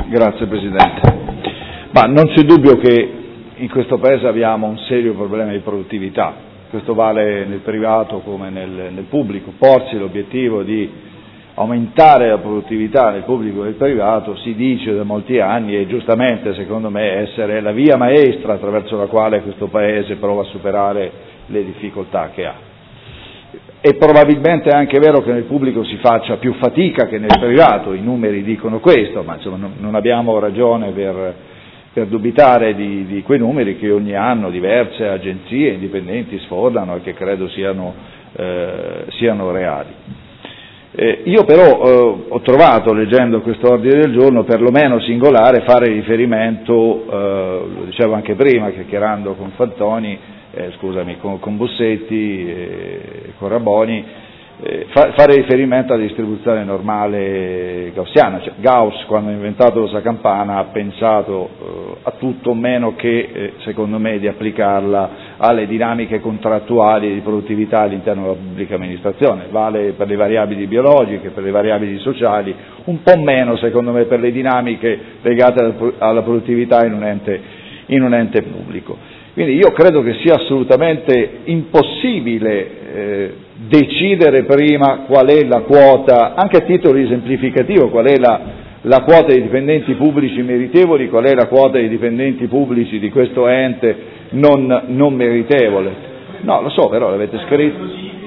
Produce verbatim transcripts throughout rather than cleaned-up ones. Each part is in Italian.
Grazie Presidente. Ma non c'è dubbio che in questo Paese abbiamo un serio problema di produttività, questo vale nel privato come nel, nel pubblico. Porsi l'obiettivo di aumentare la produttività nel pubblico e nel privato si dice da molti anni, e giustamente secondo me essere la via maestra attraverso la quale questo Paese prova a superare le difficoltà che ha. È probabilmente anche vero che nel pubblico si faccia più fatica che nel privato, i numeri dicono questo, ma insomma non, non abbiamo ragione per, per dubitare di, di quei numeri che ogni anno diverse agenzie indipendenti sfornano e che credo siano, eh, siano reali. Eh, io però eh, ho trovato, leggendo questo ordine del giorno, perlomeno singolare fare riferimento, eh, lo dicevo anche prima, chiacchierando con Fantoni, eh, scusami, con, con Bussetti e con Raboni, eh, fa, fare riferimento alla distribuzione normale gaussiana. Cioè, Gauss, quando ha inventato la campana, ha pensato eh, a tutto meno che, eh, secondo me, di applicarla alle dinamiche contrattuali di produttività all'interno della pubblica amministrazione. Vale per le variabili biologiche, per le variabili sociali, un po' meno, secondo me, per le dinamiche legate alla produttività in un ente, in un ente pubblico. Quindi io credo che sia assolutamente impossibile eh, decidere prima qual è la quota, anche a titolo esemplificativo, qual è la, la quota di dipendenti pubblici meritevoli, qual è la quota di dipendenti pubblici di questo ente non, non meritevole. No, lo so, però l'avete scritto.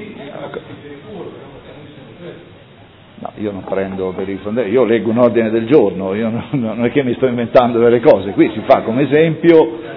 No, io non prendo per il fondere, io leggo un ordine del giorno, io non, non è che mi sto inventando delle cose, qui si fa come esempio.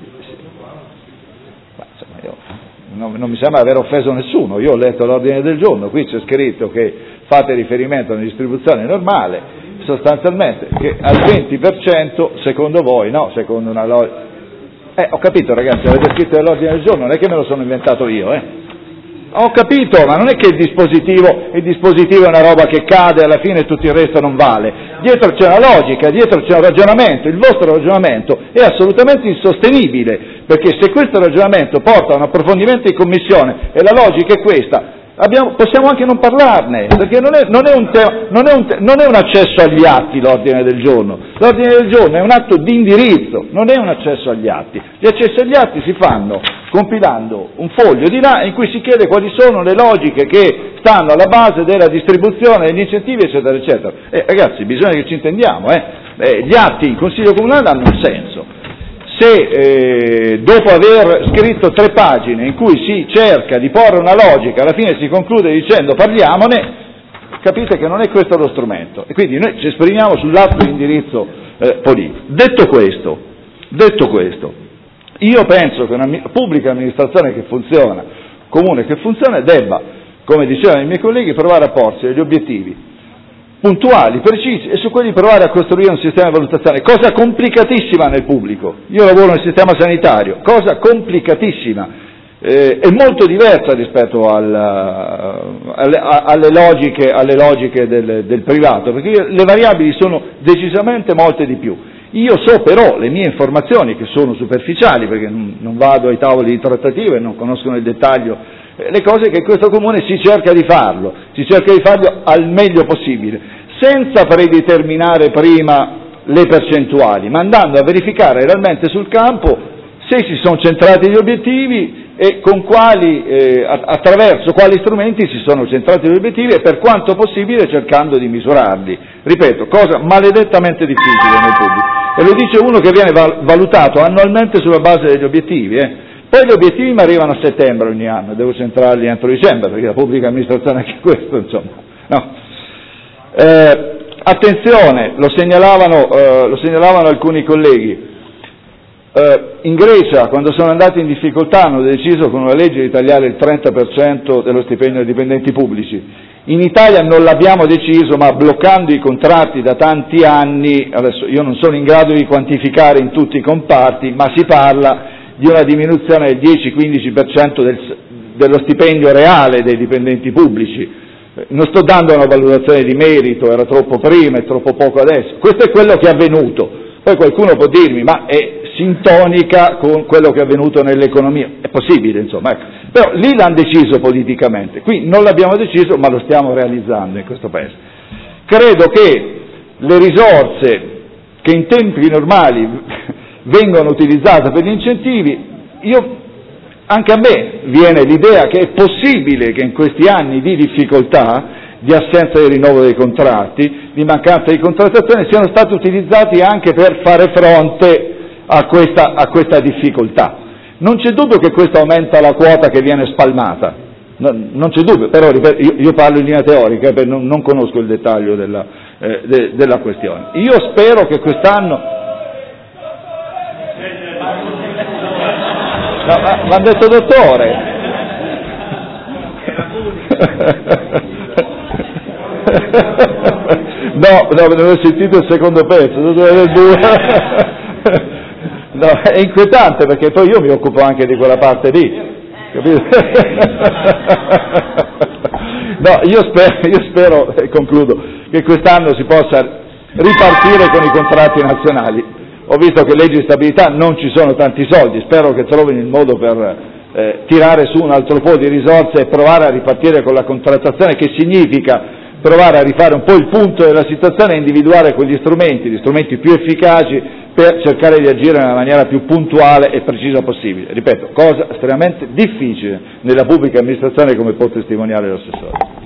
Non, non mi sembra aver offeso nessuno, io ho letto l'ordine del giorno, qui c'è scritto che fate riferimento a una distribuzione normale, sostanzialmente che al venti per cento secondo voi, no, secondo una logica. Eh, ho capito ragazzi, avete scritto nell'ordine del giorno, non è che me lo sono inventato io, eh. Ho capito, ma non è che il dispositivo, il dispositivo è una roba che cade e alla fine tutto il resto non vale. Dietro c'è una logica, dietro c'è un ragionamento, il vostro ragionamento è assolutamente insostenibile, perché se questo ragionamento porta a un approfondimento in commissione e la logica è questa, abbiamo, possiamo anche non parlarne, perché non è, non, è un te, non, è un te, non è un accesso agli atti l'ordine del giorno, l'ordine del giorno è un atto di indirizzo, non è un accesso agli atti. Gli accessi agli atti si fanno compilando un foglio di là in cui si chiede quali sono le logiche che stanno alla base della distribuzione degli incentivi, eccetera, eccetera. Eh, ragazzi, bisogna che ci intendiamo, eh. Eh, gli atti in Consiglio Comunale hanno un senso. Se eh, dopo aver scritto tre pagine in cui si cerca di porre una logica, alla fine si conclude dicendo parliamone, capite che non è questo lo strumento. E quindi noi ci esprimiamo sull'atto di indirizzo eh, politico. Detto questo, detto questo, io penso che una pubblica amministrazione che funziona, comune che funziona, debba, come dicevano i miei colleghi, provare a porsi degli obiettivi puntuali, precisi, e su quelli provare a costruire un sistema di valutazione, cosa complicatissima nel pubblico. Io lavoro nel sistema sanitario, cosa complicatissima, eh, è molto diversa rispetto al, alle, alle logiche, alle logiche del, del privato, perché le variabili sono decisamente molte di più. Io so però, le mie informazioni, che sono superficiali, perché non, non vado ai tavoli di trattativa e non conosco nel dettaglio eh, le cose, che in questo Comune si cerca di farlo, si cerca di farlo al meglio possibile, senza predeterminare prima le percentuali, ma andando a verificare realmente sul campo se si sono centrati gli obiettivi e con quali, eh, attraverso quali strumenti si sono centrati gli obiettivi e per quanto possibile cercando di misurarli. Ripeto, cosa maledettamente difficile nel pubblico. E lo dice uno che viene valutato annualmente sulla base degli obiettivi. Eh. Poi gli obiettivi mi arrivano a settembre ogni anno, devo centrarli entro dicembre, perché la pubblica amministrazione è anche questo, insomma. No. Eh, attenzione, lo segnalavano, eh, lo segnalavano alcuni colleghi. Uh, in Grecia, quando sono andati in difficoltà, hanno deciso con una legge di tagliare il trenta per cento dello stipendio ai dipendenti pubblici. In Italia non l'abbiamo deciso, ma bloccando i contratti da tanti anni, adesso io non sono in grado di quantificare in tutti i comparti, ma si parla di una diminuzione del dieci-quindici per cento del, dello stipendio reale dei dipendenti pubblici. Non sto dando una valutazione di merito, era troppo prima, è troppo poco adesso. Questo è quello che è avvenuto. Poi qualcuno può dirmi, ma è sintonica con quello che è avvenuto nell'economia? È possibile, insomma. Ecco. Però lì l'hanno deciso politicamente, qui non l'abbiamo deciso, ma lo stiamo realizzando in questo Paese. Credo che le risorse che in tempi normali vengono utilizzate per gli incentivi, io, anche a me viene l'idea che è possibile che in questi anni di difficoltà, di assenza di rinnovo dei contratti, di mancanza di contrattazione, siano stati utilizzati anche per fare fronte a questa, a questa difficoltà. Non c'è dubbio che questo aumenta la quota che viene spalmata, no, non c'è dubbio, però ripeto, io, io parlo in linea teorica, perché non, non conosco il dettaglio della, eh, de, della questione. Io spero che quest'anno... No, ma mi ha detto dottore. No, no, non ho sentito il secondo pezzo. No, è inquietante perché poi io mi occupo anche di quella parte lì, capito? No, io spero, io spero, e concludo, che quest'anno si possa ripartire con i contratti nazionali. Ho visto che legge di stabilità non ci sono tanti soldi, spero che trovino il modo per eh, tirare su un altro po' di risorse e provare a ripartire con la contrattazione, che significa provare a rifare un po' il punto della situazione e individuare quegli strumenti, gli strumenti più efficaci per cercare di agire nella maniera più puntuale e precisa possibile. Ripeto, cosa estremamente difficile nella pubblica amministrazione, come può testimoniare l'assessore.